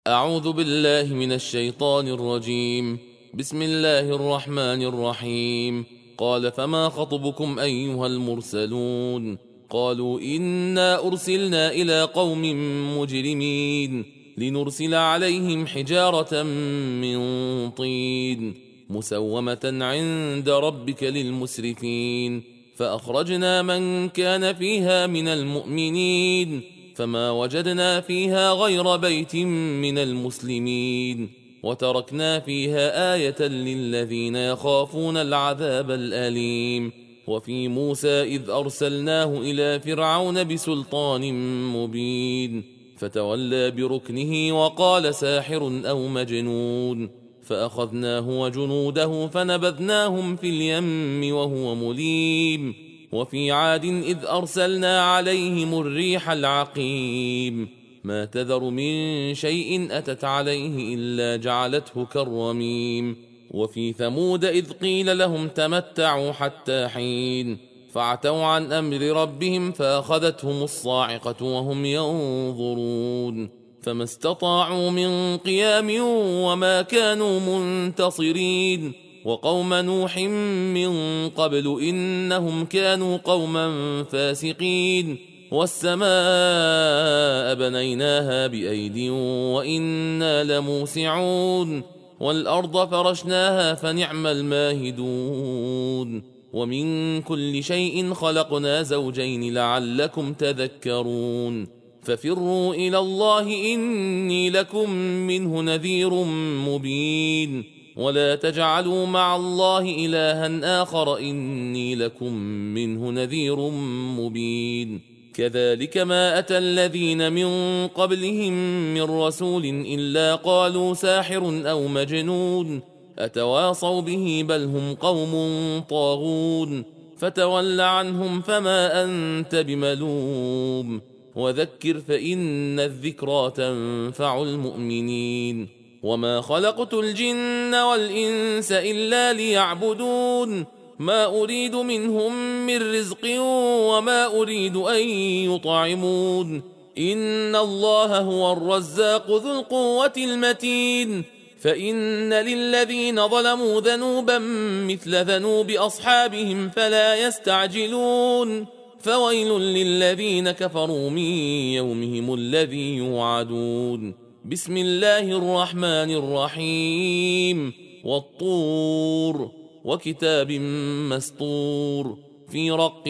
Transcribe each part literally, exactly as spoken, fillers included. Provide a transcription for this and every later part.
أعوذ بالله من الشيطان الرجيم. بسم الله الرحمن الرحيم. قال فما خطبكم أيها المرسلون؟ قالوا إنا أرسلنا إلى قوم مجرمين لنرسل عليهم حجارة من طين مسومة عند ربك للمسرفين، فأخرجنا من كان فيها من المؤمنين فما وجدنا فيها غير بيت من المسلمين، وتركنا فيها آية للذين يخافون العذاب الأليم. وفي موسى إذ أرسلناه إلى فرعون بسلطان مبين فتولى بركنه وقال ساحر أو مجنون، فأخذناه وجنوده فنبذناهم في اليم وهو مليم. وفي عاد إذ أرسلنا عليهم الريح العقيم ما تذر من شيء أتت عليه إلا جعلته كالرميم. وفي ثمود إذ قيل لهم تمتعوا حتى حين فعتوا عن أمر ربهم فأخذتهم الصاعقة وهم ينظرون، فما استطاعوا من قيام وما كانوا منتصرين. وقوم نوح من قبل إنهم كانوا قوما فاسقين. والسماء بنيناها بأيد وإنا لموسعون، والأرض فرشناها فنعم الماهدون. ومن كل شيء خلقنا زوجين لعلكم تذكرون. ففروا إلى الله إني لكم منه نذير مبين، ولا تجعلوا مع الله إلها آخر إني لكم منه نذير مبين. كذلك ما أتى الذين من قبلهم من رسول إلا قالوا ساحر أو مجنون أتواصوا به بل هم قوم طاغون. فتول عنهم فما أنت بملوم، وذكر فإن الذكرى تنفع المؤمنين. وما خلقت الجن والإنس إلا ليعبدون ما أريد منهم من رزق وما أريد أن يطعمون إن الله هو الرزاق ذو القوة المتين. فإن للذين ظلموا ذنوبا مثل ذنوب أصحابهم فلا يستعجلون. فويل للذين كفروا من يومهم الذي يوعدون. بسم الله الرحمن الرحيم. والطور وكتاب مسطور في رق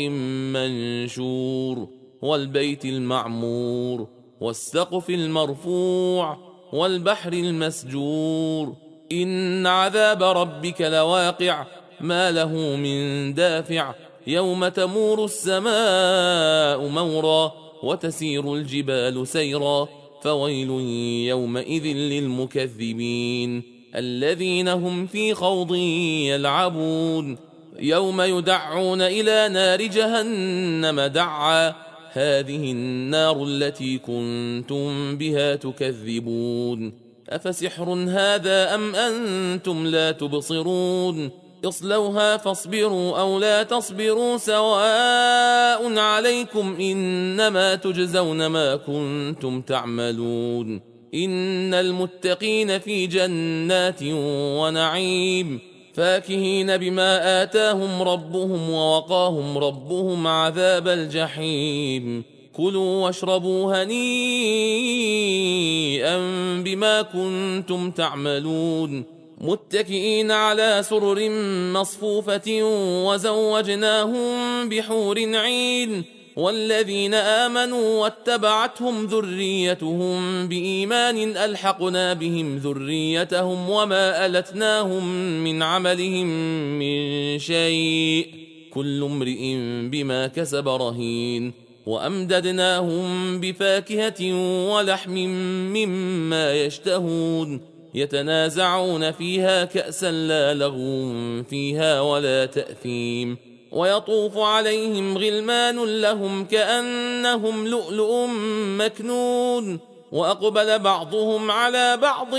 منشور، والبيت المعمور والسقف المرفوع والبحر المسجور. إن عذاب ربك لواقع ما له من دافع يوم تمور السماء مورا وتسير الجبال سيرا. فويل يومئذ للمكذبين الذين هم في خوض يلعبون. يوم يدعون إلى نار جهنم دعا هذه النار التي كنتم بها تكذبون. أفسحر هذا أم أنتم لا تبصرون؟ اصلوها فاصبروا أو لا تصبروا سواء عليكم إنما تجزون ما كنتم تعملون. إن المتقين في جنات ونعيم فاكهين بما آتاهم ربهم ووقاهم ربهم عذاب الجحيم. كلوا واشربوا هنيئا بما كنتم تعملون متكئين على سرر مصفوفة وزوجناهم بحور عين. والذين آمنوا واتبعتهم ذريتهم بإيمان ألحقنا بهم ذريتهم وما ألتناهم من عملهم من شيء كل امرئ بما كسب رهين. وأمددناهم بفاكهة ولحم مما يشتهون يتنازعون فيها كأسا لا لغو فيها ولا تأثيم. ويطوف عليهم غلمان لهم كأنهم لؤلؤ مكنون. وأقبل بعضهم على بعض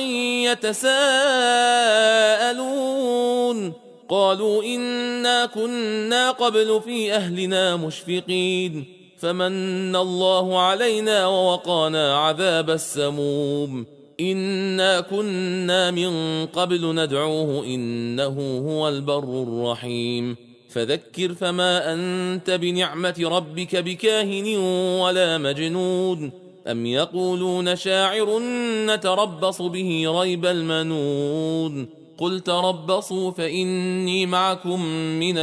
يتساءلون قالوا إنا كنا قبل في أهلنا مشفقين فمن الله علينا ووقانا عذاب السموم إنا كنا من قبل ندعوه إنه هو البر الرحيم فذكر فما أنت بنعمة ربك بكاهن ولا مجنون أم يقولون شاعر نتربص به ريب المنون قل تربصوا فإني معكم من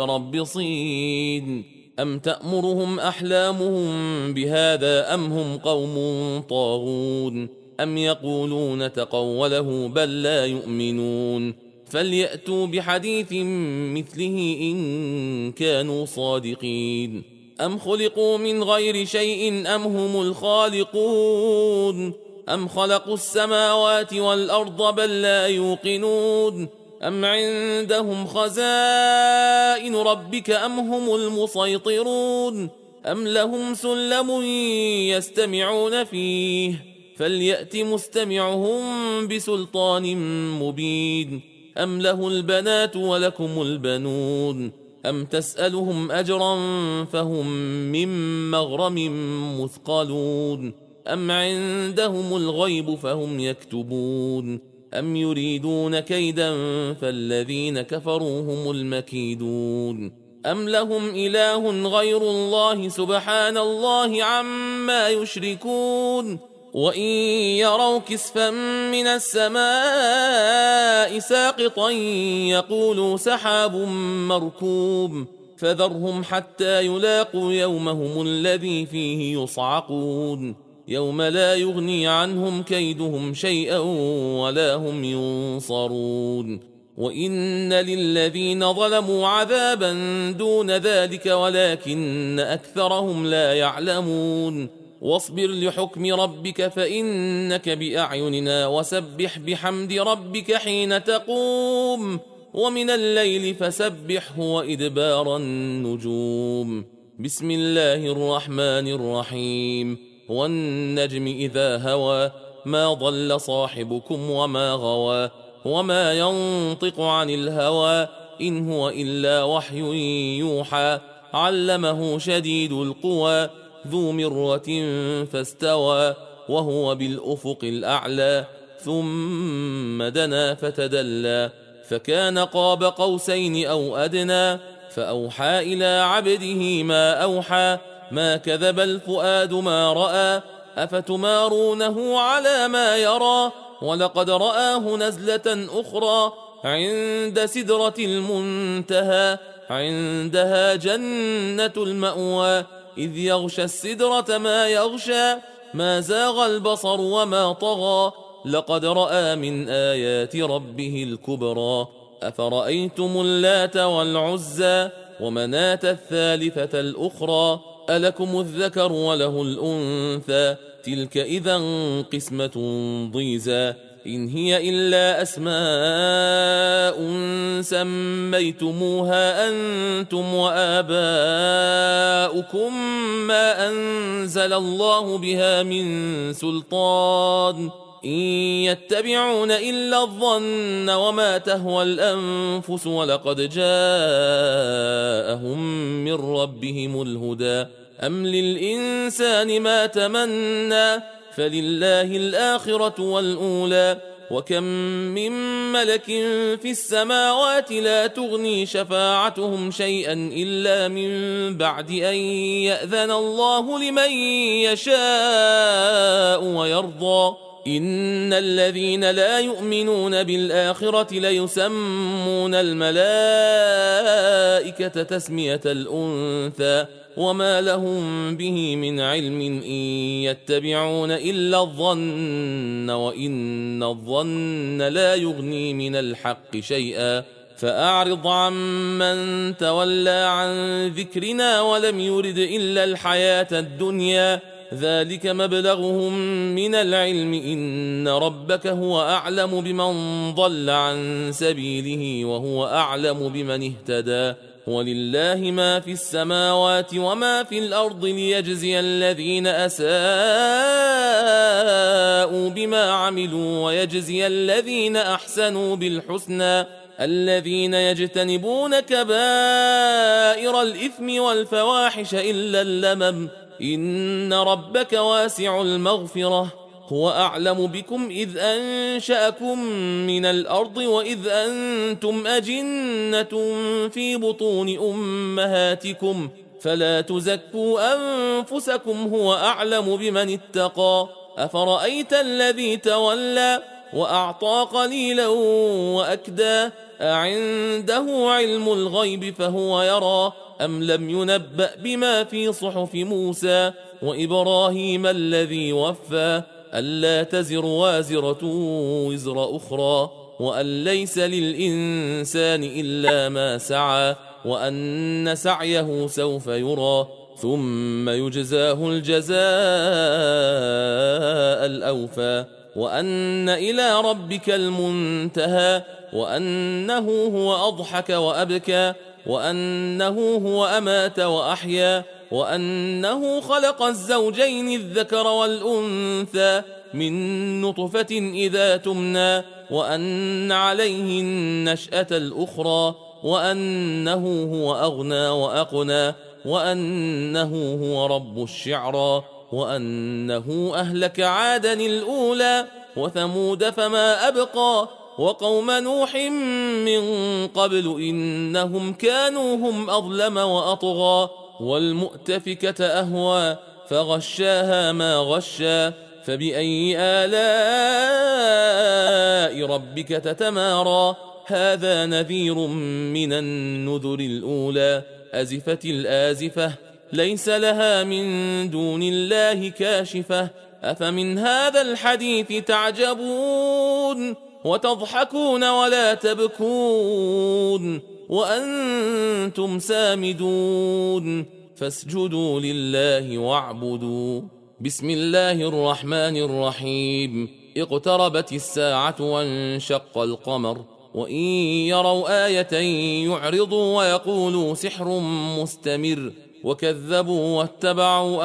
المتربصين أم تأمرهم أحلامهم بهذا أم هم قوم طاغون أم يقولون تقوله بل لا يؤمنون فليأتوا بحديث مثله إن كانوا صادقين أم خلقوا من غير شيء أم هم الخالقون أم خلقوا السماوات والأرض بل لا يوقنون أم عندهم خزائن ربك أم هم المسيطرون أم لهم سلم يستمعون فيه فليأت مستمعهم بسلطان مبين أم له البنات ولكم البنون أم تسألهم أجرا فهم من مغرم مثقلون أم عندهم الغيب فهم يكتبون أم يريدون كيدا فالذين كفروا هم المكيدون أم لهم إله غير الله سبحان الله عما يشركون وإن يروا كسفا من السماء ساقطا يقولوا سحاب مركوم فذرهم حتى يلاقوا يومهم الذي فيه يصعقون يوم لا يغني عنهم كيدهم شيئا ولا هم ينصرون وإن للذين ظلموا عذابا دون ذلك ولكن أكثرهم لا يعلمون واصبر لحكم ربك فإنك بأعيننا وسبح بحمد ربك حين تقوم ومن الليل فسبحه وإدبار النجوم بسم الله الرحمن الرحيم والنجم إذا هوى ما ضل صاحبكم وما غوى وما ينطق عن الهوى إن هو إلا وحي يوحى علمه شديد القوى ذو مرة فاستوى وهو بالأفق الأعلى ثم دنا فتدلى فكان قاب قوسين أو أدنى فأوحى إلى عبده ما أوحى ما كذب الفؤاد ما رأى أفتمارونه على ما يرى ولقد رآه نزلة أخرى عند سدرة المنتهى عندها جنة المأوى إذ يغشى السدرة ما يغشى ما زاغ البصر وما طغى لقد رأى من آيات ربه الكبرى أفرأيتم اللات والعزى ومناة الثالثة الأخرى ألكم الذكر وله الأنثى تلك إذا قسمة ضيزى إن هي إلا أسماء سميتموها أنتم وآباؤكم ما أنزل الله بها من سلطان إن يتبعون إلا الظن وما تهوى الأنفس ولقد جاءهم من ربهم الهدى أم للإنسان ما تمنى فلله الآخرة والأولى وكم من ملك في السماوات لا تغني شفاعتهم شيئا إلا من بعد أن يأذن الله لمن يشاء ويرضى إن الذين لا يؤمنون بالآخرة ليسمون الملائكة تسمية الأنثى وما لهم به من علم إن يتبعون إلا الظن وإن الظن لا يغني من الحق شيئا فأعرض عمن تولى عن ذكرنا ولم يرد إلا الحياة الدنيا ذلك مبلغهم من العلم إن ربك هو أعلم بمن ضل عن سبيله وهو أعلم بمن اهتدى ولله ما في السماوات وما في الأرض ليجزي الذين أساءوا بما عملوا ويجزي الذين أحسنوا بالحسنى الذين يجتنبون كبائر الإثم والفواحش إلا اللمم إن ربك واسع المغفرة هو أعلم بكم إذ أنشأكم من الأرض وإذ أنتم أجنة في بطون أمهاتكم فلا تزكوا أنفسكم هو أعلم بمن اتقى أفرأيت الذي تولى وأعطى قليلا وأكدى أعنده علم الغيب فهو يرى أم لم ينبأ بما في صحف موسى وإبراهيم الذي وفى ألا تزر وازرة وزر أخرى وأن ليس للإنسان إلا ما سعى وأن سعيه سوف يرى ثم يجزاه الجزاء الأوفى وأن إلى ربك المنتهى وأنه هو أضحك وأبكى وأنه هو أمات وأحيا وأنه خلق الزوجين الذكر والأنثى من نطفة إذا تمنى وأن عليه النشأة الأخرى وأنه هو أغنى وأقنى وأنه هو رب الشعرى وأنه أهلك عادا الأولى وثمود فما أبقى وقوم نوح من قبل إنهم كانوا هم أظلم وأطغى والمؤتفكة أهوى فغشاها ما غشا فبأي آلاء ربك تتمارى هذا نذير من النذر الأولى أزفت الآزفة ليس لها من دون الله كاشفة أفمن هذا الحديث تعجبون وتضحكون ولا تبكون وأنتم سامدون فاسجدوا لله واعبدوا بسم الله الرحمن الرحيم اقتربت الساعة وانشق القمر وإن يروا آية يعرضوا ويقولوا سحر مستمر وكذبوا واتبعوا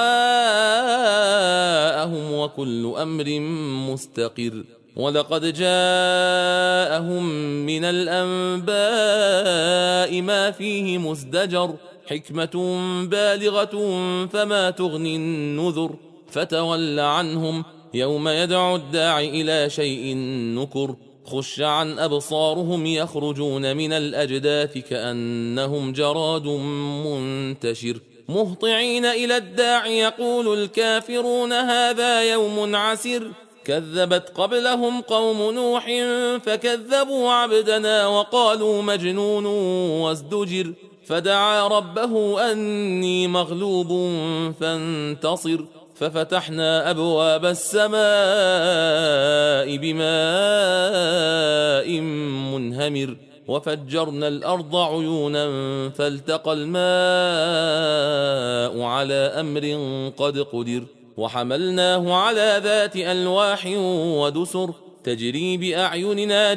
أهواءهم وكل أمر مستقر ولقد جاءهم من الأنباء ما فيه مزدجر حكمة بالغة فما تغني النذر فتول عنهم يوم يدعو الداعي إلى شيء نكر خش عن أبصارهم يخرجون من الأجداث كأنهم جراد منتشر مهطعين إلى الداعي يقول الكافرون هذا يوم عسر كذبت قبلهم قوم نوح فكذبوا عبدنا وقالوا مجنون وازدجر فدعا ربه أني مغلوب فانتصر ففتحنا أبواب السماء بماء منهمر وفجرنا الأرض عيونا فالتقى الماء على أمر قد قدر وحملناه على ذات ألواح ودسر تجري بأعيننا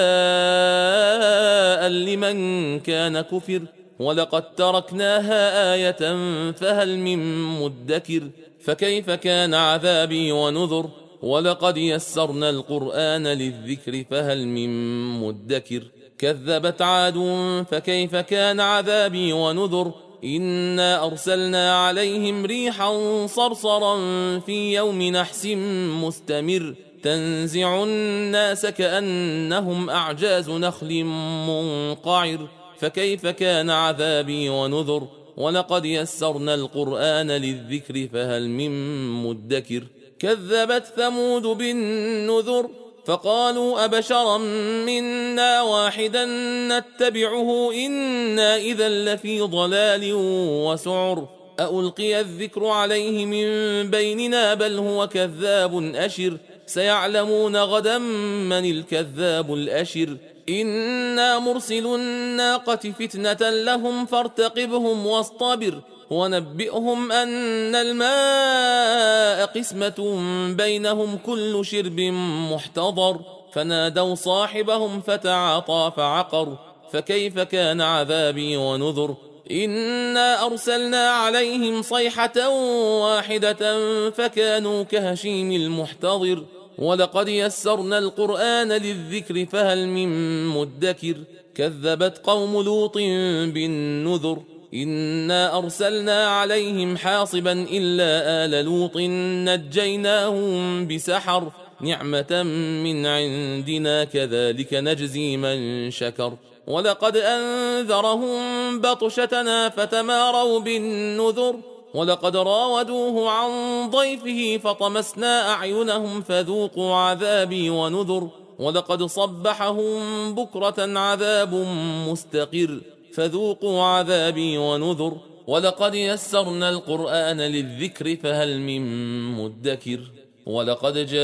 جزاء لمن كان كفر ولقد تركناها آية فهل من مدكر فكيف كان عذابي ونذر ولقد يسرنا القرآن للذكر فهل من مدكر كذبت عاد فكيف كان عذابي ونذر إنا أرسلنا عليهم ريحا صرصرا في يوم نحس مستمر تنزع الناس كأنهم أعجاز نخل منقعر فكيف كان عذابي ونذر ولقد يسرنا القرآن للذكر فهل من مدكر كذبت ثمود بالنذر فقالوا أبشرا منا واحدا نتبعه إنا إذا لفي ضلال وسعر ألقي الذكر عليه من بيننا بل هو كذاب أشر سيعلمون غدا من الكذاب الأشر إنا مرسل الناقة فتنة لهم فارتقبهم واصطبر ونبئهم أن الماء قسمة بينهم كل شرب محتضر فنادوا صاحبهم فتعاطى فعقر فكيف كان عذابي ونذر إنا أرسلنا عليهم صيحة واحدة فكانوا كهشيم المحتضر ولقد يسرنا القرآن للذكر فهل من مدكر كذبت قوم لوط بالنذر إنا أرسلنا عليهم حاصبا إلا آل لوط نجيناهم بسحر نعمة من عندنا كذلك نجزي من شكر ولقد أنذرهم بطشتنا فتماروا بالنذر ولقد راودوه عن ضيفه فطمسنا أعينهم فذوقوا عذابي ونذر ولقد صبحهم بكرة عذاب مستقر فذوقوا عذابي ونذر ولقد يسرنا القرآن للذكر فهل من مدكر ولقد جاء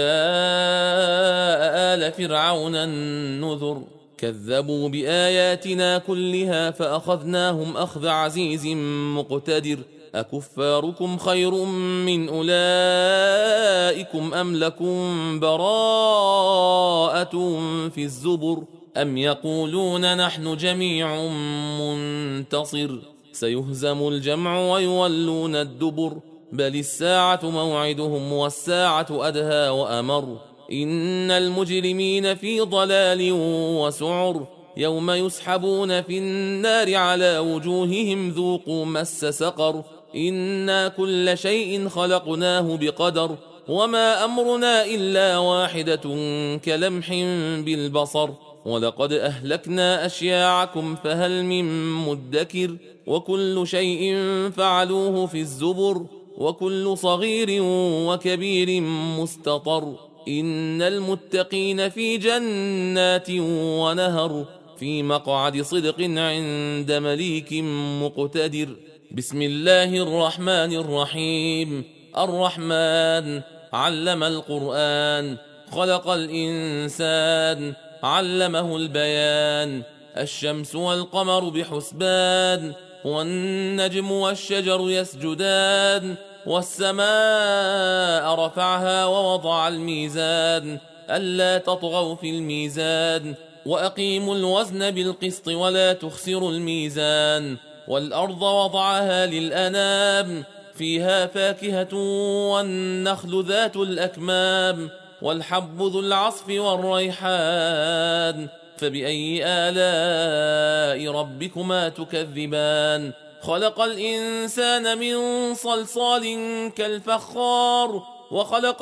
آل فرعون النذر كذبوا بآياتنا كلها فأخذناهم أخذ عزيز مقتدر أكفاركم خير من أولئكم أم لكم براءة في الزبر أم يقولون نحن جميع منتصر سيهزم الجمع ويولون الدبر بل الساعة موعدهم والساعة أدهى وأمر إن المجرمين في ضلال وسعر يوم يسحبون في النار على وجوههم ذوقوا مس سقر إنا كل شيء خلقناه بقدر وما أمرنا إلا واحدة كلمح بالبصر ولقد أهلكنا أشياعكم فهل من مدكر وكل شيء فعلوه في الزبر وكل صغير وكبير مستطر إن المتقين في جنات ونهر في مقعد صدق عند مليك مقتدر بسم الله الرحمن الرحيم الرحمن علم القرآن خلق الإنسان علمه البيان الشمس والقمر بحسبان والنجم والشجر يسجدان والسماء رفعها ووضع الميزان ألا تطغوا في الميزان وأقيموا الوزن بالقسط ولا تخسروا الميزان والأرض وضعها للأنام فيها فاكهة والنخل ذات الأكمام والحب ذو العصف والريحان فبأي آلاء ربكما تكذبان خلق الإنسان من صلصال كالفخار وخلق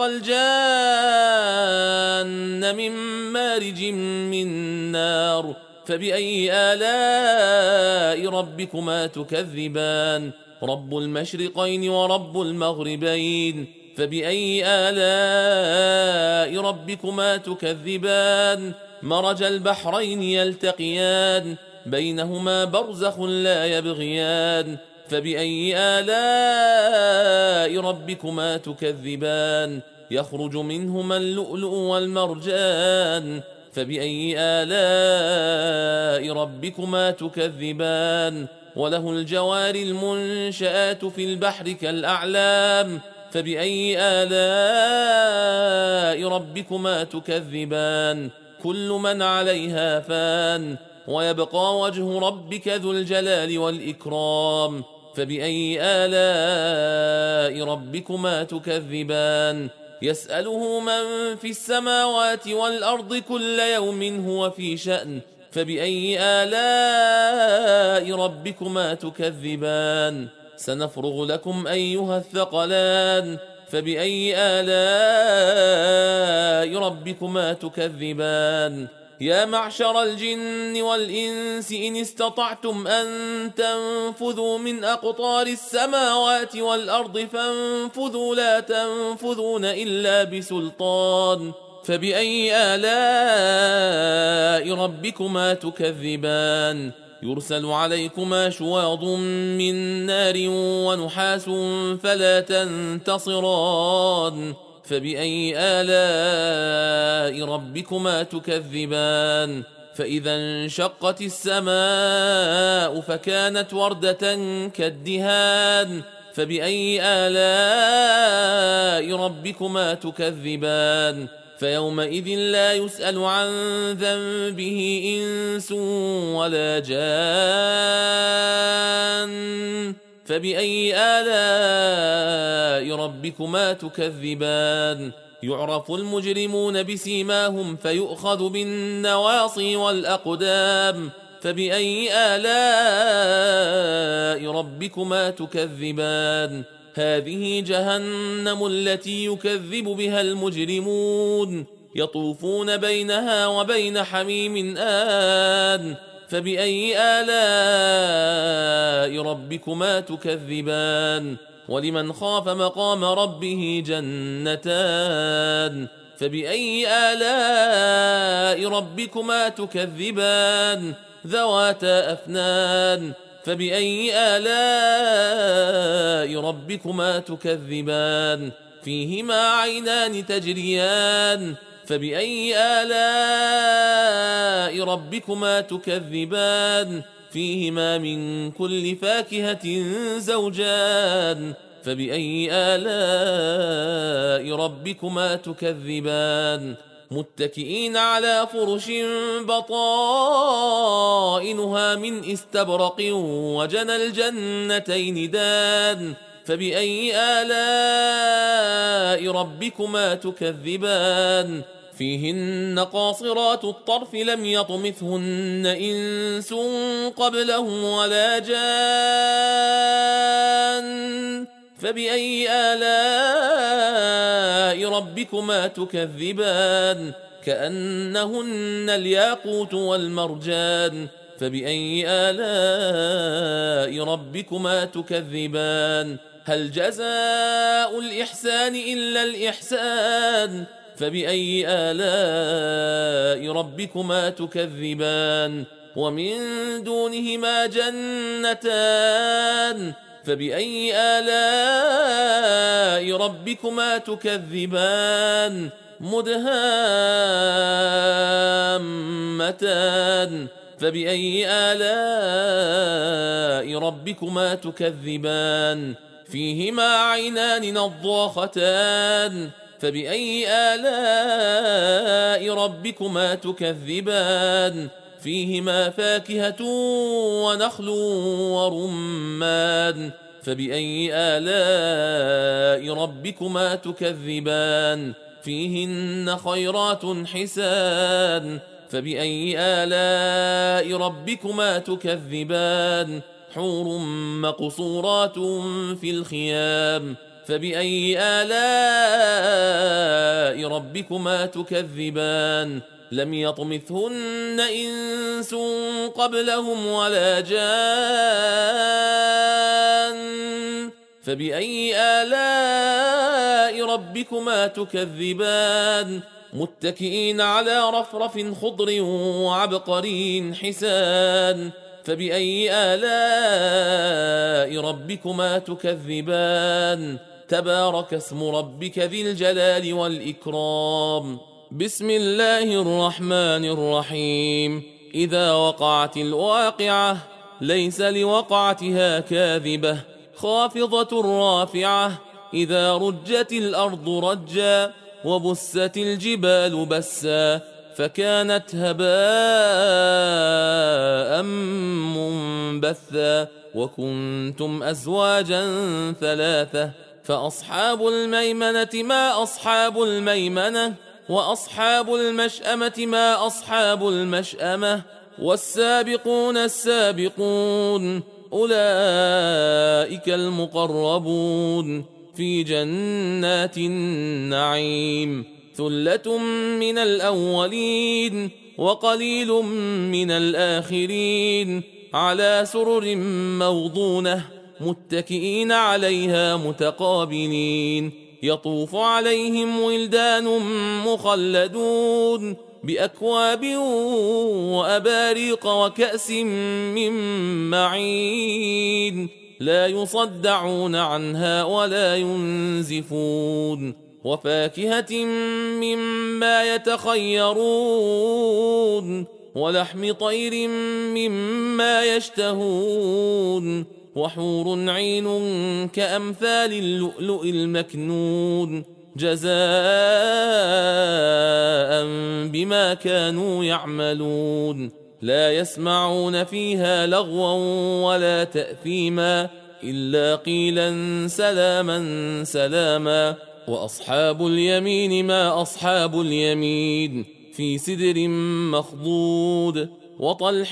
الجان من مارج من نار فبأي آلاء ربكما تكذبان رب المشرقين ورب المغربين فبأي آلاء ربكما تكذبان مرج البحرين يلتقيان بينهما برزخ لا يبغيان فبأي آلاء ربكما تكذبان يخرج منهما اللؤلؤ والمرجان فبأي آلاء ربكما تكذبان وله الجوار المنشآت في البحر كالأعلام فبأي آلاء ربكما تكذبان كل من عليها فان ويبقى وجه ربك ذو الجلال والإكرام فبأي آلاء ربكما تكذبان يسأله من في السماوات والأرض كل يوم هو في شأن فبأي آلاء ربكما تكذبان سنفرغ لكم أيها الثقلان فبأي آلاء ربكما تكذبان يا معشر الجن والإنس إن استطعتم أن تنفذوا من أقطار السماوات والأرض فانفذوا لا تنفذون إلا بسلطان فبأي آلاء ربكما تكذبان يرسل عليكما شواظ من نار ونحاس فلا تنتصران فبأي آلاء ربكما تكذبان فإذا انشقت السماء فكانت وردة كالدهان فبأي آلاء ربكما تكذبان فيومئذ لا يسأل عن ذنبه إنس ولا جان فبأي آلاء ربكما تكذبان يعرف المجرمون بسيماهم فيؤخذ بالنواصي والأقدام فبأي آلاء ربكما تكذبان هذه جهنم التي يكذب بها المجرمون يطوفون بينها وبين حميم آن فبأي آلاء ربكما تكذبان ولمن خاف مقام ربه جنتان فبأي آلاء ربكما تكذبان ذواتا أفنان فبأي آلاء ربكما تكذبان فيهما عينان تجريان فبأي آلاء ربكما تكذبان فيهما من كل فاكهة زوجان فبأي آلاء ربكما تكذبان متكئين على فرش بطائنها من استبرق وجنى الجنتين دان فبأي آلاء ربكما تكذبان فيهن قاصرات الطرف لم يطمثهن إنس قبلهم ولا جان فبأي آلاء ربكما تكذبان كأنهن الياقوت والمرجان فبأي آلاء ربكما تكذبان هل جزاء الإحسان إلا الإحسان فبأي آلاء ربكما تكذبان ومن دونهما جنتان فبأي آلاء ربكما تكذبان مدهامتان فبأي آلاء ربكما تكذبان فيهما عينان نضاختان فبأي آلاء ربكما تكذبان فيهما فاكهة ونخل ورمان فبأي آلاء ربكما تكذبان فيهن خيرات حسان فبأي آلاء ربكما تكذبان حور مقصورات في الخيام فبأي آلاء ربكما تكذبان لم يطمثهن إنس قبلهم ولا جان فبأي آلاء ربكما تكذبان متكئين على رفرف خضر وعبقري حسان فبأي آلاء ربكما تكذبان تبارك اسم ربك ذي الجلال والإكرام بسم الله الرحمن الرحيم إذا وقعت الواقعة ليس لوقعتها كاذبة خافضة رافعة إذا رجت الأرض رجا وبست الجبال بسا فكانت هباء منبثا وكنتم أزواجا ثلاثة فأصحاب الميمنة ما أصحاب الميمنة وأصحاب المشأمة ما أصحاب المشأمة والسابقون السابقون أولئك المقربون في جنات النعيم ثلة من الأولين وقليل من الآخرين على سرر موضونة متكئين عليها متقابلين يطوف عليهم ولدان مخلدون بأكواب وأباريق وكأس من معين لا يصدعون عنها ولا ينزفون وفاكهة مما يتخيرون ولحم طير مما يشتهون وحور عين كأمثال اللؤلؤ المكنون جزاء بما كانوا يعملون لا يسمعون فيها لغوا ولا تأثيما إلا قيلا سلاما سلاما وأصحاب اليمين ما أصحاب اليمين في سدر مخضود وطلح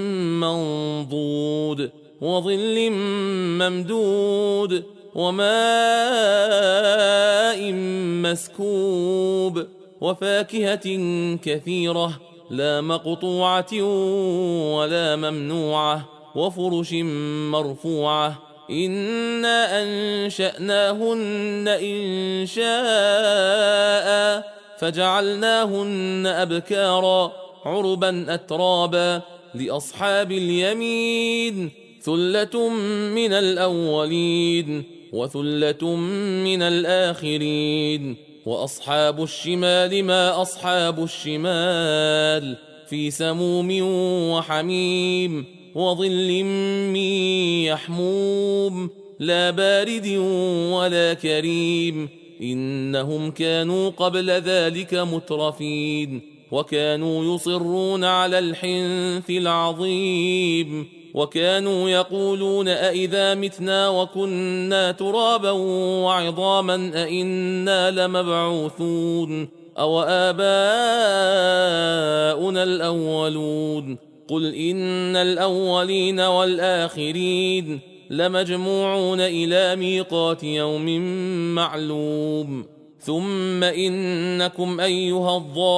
منضود وظل ممدود وماء مسكوب وفاكهة كثيرة لا مقطوعة ولا ممنوعة وفرش مرفوعة إنا أنشأناهن إنشاء فجعلناهن أبكارا عربا أترابا لأصحاب اليمين ثلة من الأولين وثلة من الآخرين وأصحاب الشمال ما أصحاب الشمال في سموم وحميم وظل من يحموم لا بارد ولا كريم إنهم كانوا قبل ذلك مترفين وكانوا يصرون على الحنث العظيم وكانوا يقولون أئذا متنا وكنا ترابا وعظاما أئنا لمبعوثون أو آباؤنا الأولون قل إن الأولين والآخرين لمجموعون إلى ميقات يوم معلوم ثم إنكم أيها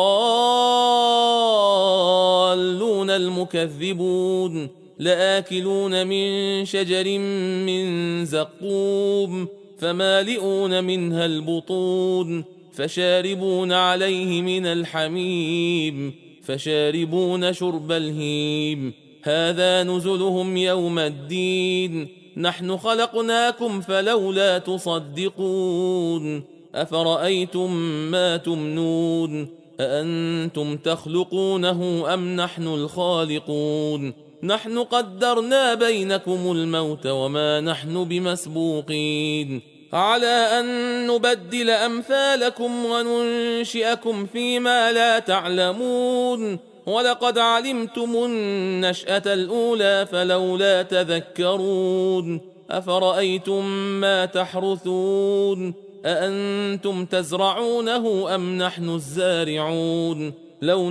الضالون المكذبون لآكلون من شجر من زقوم فمالئون منها البطون فشاربون عليه من الحميم فشاربون شرب الهيم هذا نزلهم يوم الدين نحن خلقناكم فلولا تصدقون أفرأيتم ما تمنون أأنتم تخلقونه أم نحن الخالقون نحن قدرنا بينكم الموت وما نحن بمسبوقين على أن نبدل أمثالكم وننشئكم فيما لا تعلمون ولقد علمتم النشأة الأولى فلولا تذكرون أفرأيتم ما تحرثون أأنتم تزرعونه أم نحن الزارعون لو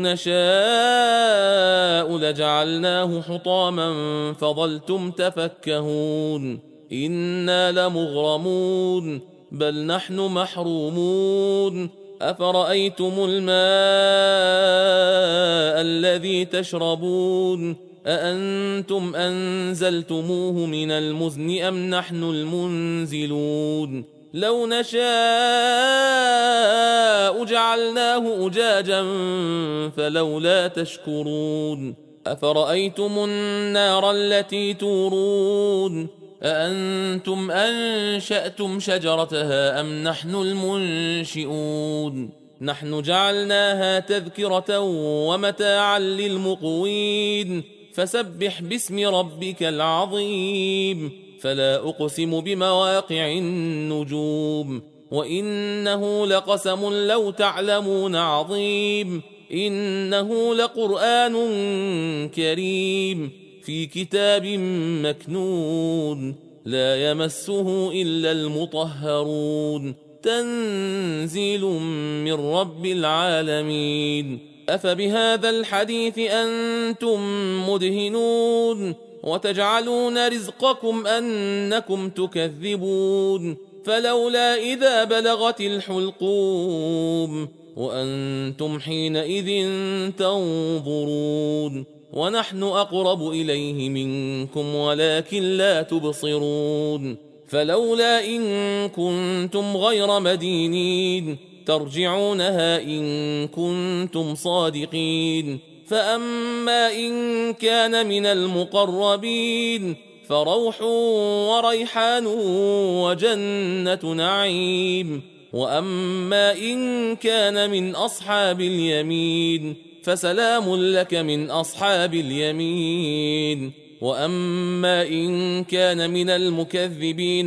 نشاء لجعلناه حطاما فظلتم تفكهون إنا لمغرمون بل نحن محرومون أفرأيتم الماء الذي تشربون أأنتم أنزلتموه من المزن أم نحن المنزلون لو نشاء جعلناه أجاجا فلولا تشكرون أفرأيتم النار التي تورون أأنتم أنشأتم شجرتها أم نحن المنشئون نحن جعلناها تذكرة ومتاعا للمقوين فسبح باسم ربك العظيم فلا أقسم بمواقع النجوم وإنه لقسم لو تعلمون عظيم إنه لقرآن كريم في كتاب مكنون لا يمسه إلا المطهرون تنزيل من رب العالمين أفبهذا الحديث أنتم مدهنون وتجعلون رزقكم أنكم تكذبون فلولا إذا بلغت الحلقوم وأنتم حينئذ تنظرون ونحن أقرب إليه منكم ولكن لا تبصرون فلولا إن كنتم غير مدينين ترجعونها إن كنتم صادقين فأما إن كان من المقربين فروح وريحان وجنة نعيم وأما إن كان من أصحاب اليمين فسلام لك من أصحاب اليمين وأما إن كان من المكذبين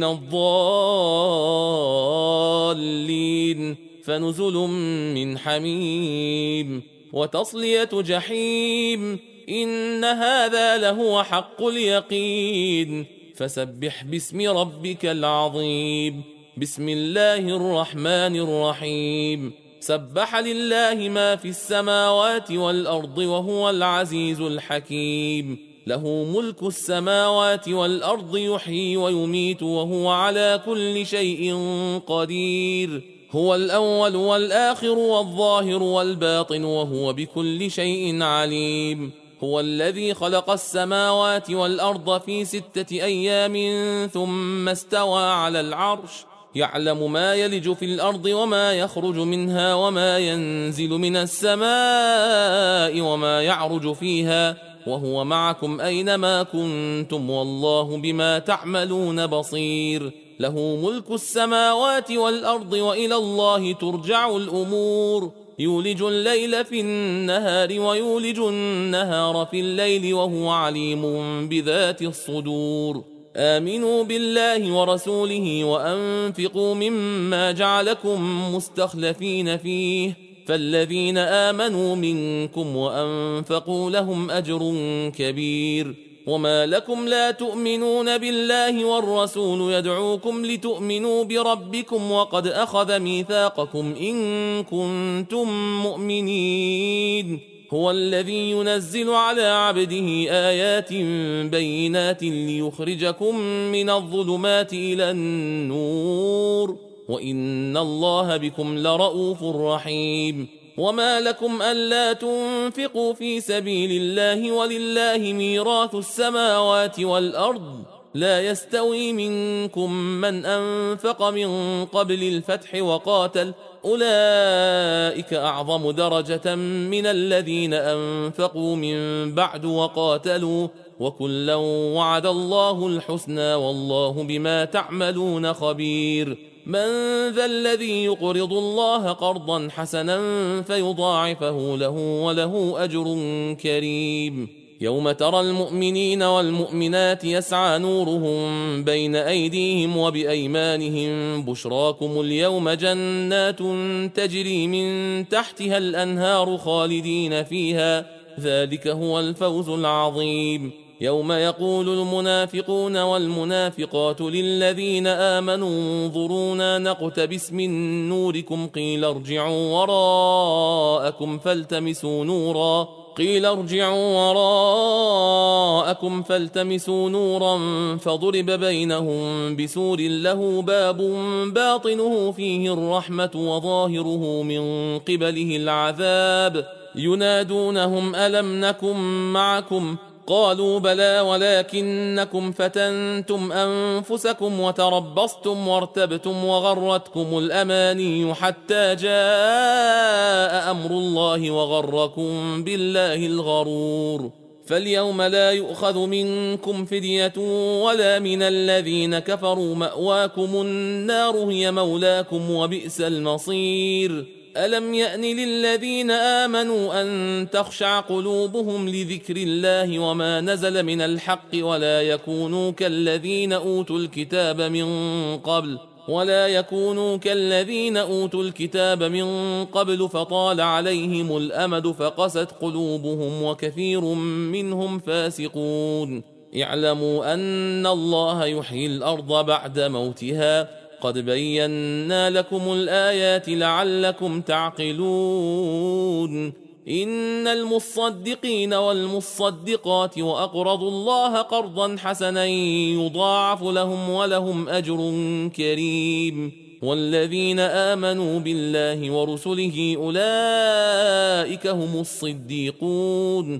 الضالين فنزل من حميم وتصلية جحيم إن هذا لهو حق اليقين فسبح باسم ربك العظيم بسم الله الرحمن الرحيم سبح لله ما في السماوات والأرض وهو العزيز الحكيم. له ملك السماوات والأرض يحيي ويميت وهو على كل شيء قدير. هو الأول والآخر والظاهر والباطن وهو بكل شيء عليم. هو الذي خلق السماوات والأرض في ستة أيام ثم استوى على العرش، يعلم ما يلج في الأرض وما يخرج منها وما ينزل من السماء وما يعرج فيها، وهو معكم أينما كنتم والله بما تعملون بصير. له ملك السماوات والأرض وإلى الله ترجع الأمور. يولج الليل في النهار ويولج النهار في الليل وهو عليم بذات الصدور. آمنوا بالله ورسوله وأنفقوا مما جعلكم مستخلفين فيه، فالذين آمنوا منكم وأنفقوا لهم أجر كبير. وما لكم لا تؤمنون بالله والرسول يدعوكم لتؤمنوا بربكم وقد أخذ ميثاقكم إن كنتم مؤمنين. هو الذي ينزل على عبده آيات بينات ليخرجكم من الظلمات إلى النور، وإن الله بكم لرؤوف رحيم. وما لكم ألا تنفقوا في سبيل الله ولله ميراث السماوات والأرض، لا يستوي منكم من أنفق من قبل الفتح وقاتل، أولئك أعظم درجة من الذين أنفقوا من بعد وقاتلوا، وكلا وعد الله الحسنى والله بما تعملون خبير. من ذا الذي يقرض الله قرضا حسنا فيضاعفه له وله أجر كريم. يوم ترى المؤمنين والمؤمنات يسعى نورهم بين أيديهم وبأيمانهم بشراكم اليوم جنات تجري من تحتها الأنهار خالدين فيها، ذلك هو الفوز العظيم. يوم يقول المنافقون والمنافقات للذين آمنوا انظرونا نقتبس من نوركم قيل ارجعوا وراءكم فالتمسوا نورا قيل ارجعوا وراءكم فالتمسوا نورا فضرب بينهم بسور له باب باطنه فيه الرحمة وظاهره من قبله العذاب. ينادونهم ألم نكن معكم قالوا بلى ولكنكم فتنتم أنفسكم وتربصتم وارتبتم وغرتكم الأماني حتى جاء أمر الله وغركم بالله الغرور. فاليوم لا يؤخذ منكم فدية ولا من الذين كفروا، مأواكم النار هي مولاكم وبئس المصير. ألم يأن للذين آمنوا أن تخشع قلوبهم لذكر الله وما نزل من الحق ولا يكونوا كالذين أوتوا الكتاب من قبل ولا يكونوا كالذين أوتوا الكتاب من قبل فطال عليهم الأمد فقست قلوبهم وكثير منهم فاسقون. اعلموا أن الله يحيي الأرض بعد موتها، قد بينا لكم الآيات لعلكم تعقلون. إن المصدقين والمصدقات وأقرضوا الله قرضا حسنا يضاعف لهم ولهم أجر كريم. والذين آمنوا بالله ورسله أولئك هم الصديقون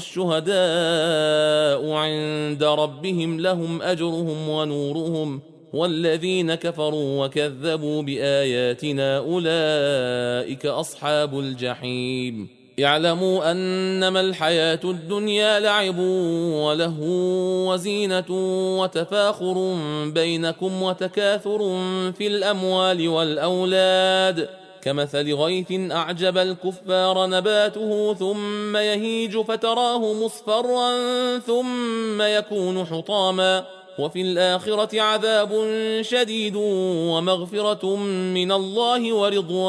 والشهداء عند ربهم لهم أجرهم ونورهم، والذين كفروا وكذبوا بآياتنا أولئك أصحاب الجحيم. اعلموا أنما الحياة الدنيا لعب وله وزينة وتفاخر بينكم وتكاثر في الأموال والأولاد، كمثل غيث أعجب الكفار نباته ثم يهيج فتراه مصفرا ثم يكون حطاما، وفي الآخرة عذاب شديد ومغفرة من الله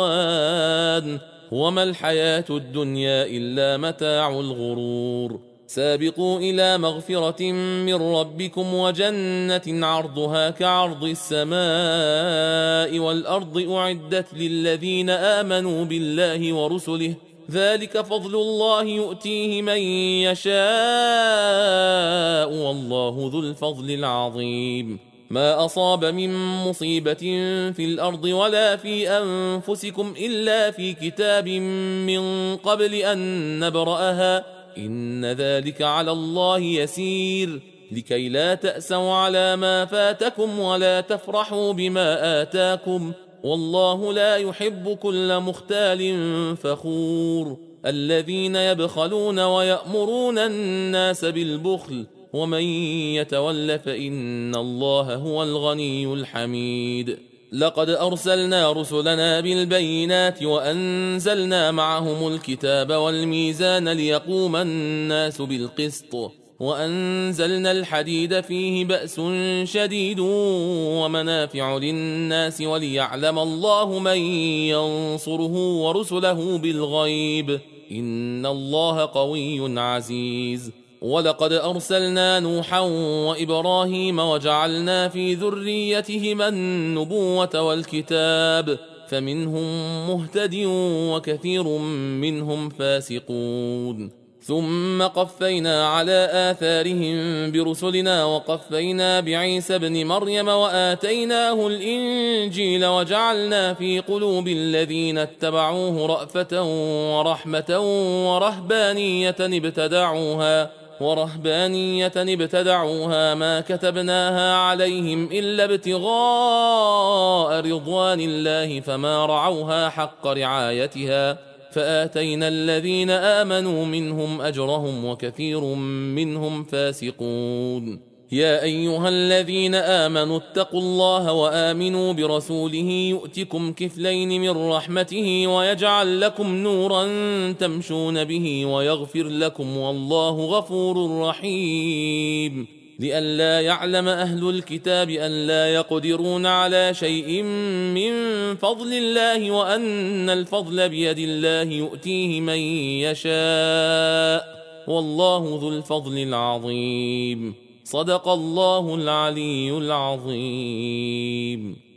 ورضوان، وما الحياة الدنيا إلا متاع الغرور. سابقوا إلى مغفرة من ربكم وجنة عرضها كعرض السماء والأرض أعدت للذين آمنوا بالله ورسله ذلك فضل الله يؤتيه من يشاء والله ذو الفضل العظيم ما أصاب من مصيبة في الأرض ولا في أنفسكم إلا في كتاب من قبل أن نبرأها إن ذلك على الله يسير لكي لا تأسوا على ما فاتكم ولا تفرحوا بما آتاكم والله لا يحب كل مختال فخور الذين يبخلون ويأمرون الناس بالبخل ومن يتول فإن الله هو الغني الحميد لقد أرسلنا رسلنا بالبينات وأنزلنا معهم الكتاب والميزان ليقوم الناس بالقسط وأنزلنا الحديد فيه بأس شديد ومنافع للناس وليعلم الله من ينصره ورسله بالغيب إن الله قوي عزيز ولقد أرسلنا نوحا وإبراهيم وجعلنا في ذريتهما النبوة والكتاب فمنهم مهتد وكثير منهم فاسقون ثم قفينا على آثارهم برسلنا وقفينا بعيسى ابن مريم وآتيناه الإنجيل وجعلنا في قلوب الذين اتبعوه رأفة ورحمة ورهبانية ابتدعوها ورهبانية ابتدعوها ما كتبناها عليهم إلا ابتغاء رضوان الله فما رعوها حق رعايتها فآتينا الذين آمنوا منهم أجرهم وكثير منهم فاسقون يا أيها الذين آمنوا اتقوا الله وآمنوا برسوله يؤتكم كفلين من رحمته ويجعل لكم نورا تمشون به ويغفر لكم والله غفور رحيم لئلا يعلم أهل الكتاب أن لا يقدرون على شيء من فضل الله وأن الفضل بيد الله يؤتيه من يشاء والله ذو الفضل العظيم صدق الله العلي العظيم.